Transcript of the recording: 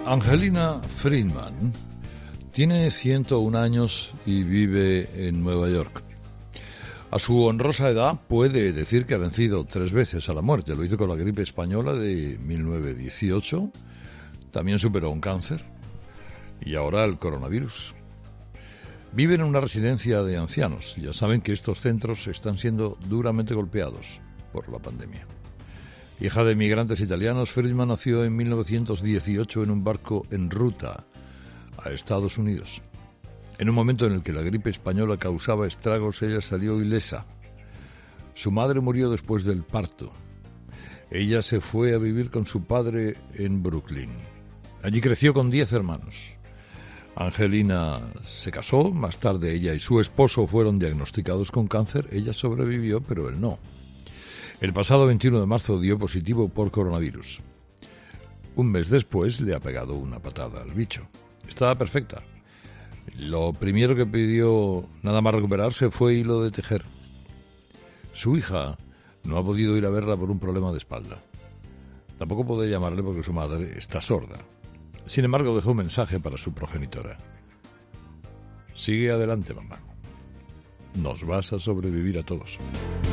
Angelina Friedman tiene 101 años y vive en Nueva York. A su honrosa edad puede decir que ha vencido 3 veces a la muerte. Lo hizo con la gripe española de 1918, también superó un cáncer y ahora el coronavirus. Vive en una residencia de ancianos. Ya saben que estos centros están siendo duramente golpeados por la pandemia. Hija de migrantes italianos, Friedman nació en 1918 en un barco en ruta a Estados Unidos. En un momento en el que la gripe española causaba estragos, ella salió ilesa. Su madre murió después del parto. Ella se fue a vivir con su padre en Brooklyn. Allí creció con 10 hermanos. Angelina se casó, más tarde ella y su esposo fueron diagnosticados con cáncer. Ella sobrevivió, pero él no. El pasado 21 de marzo dio positivo por coronavirus. Un mes después le ha pegado una patada al bicho. Estaba perfecta. Lo primero que pidió, nada más recuperarse, fue hilo de tejer. Su hija no ha podido ir a verla por un problema de espalda. Tampoco puede llamarle porque su madre está sorda. Sin embargo, dejó un mensaje para su progenitora. Sigue adelante, mamá. Nos vas a sobrevivir a todos.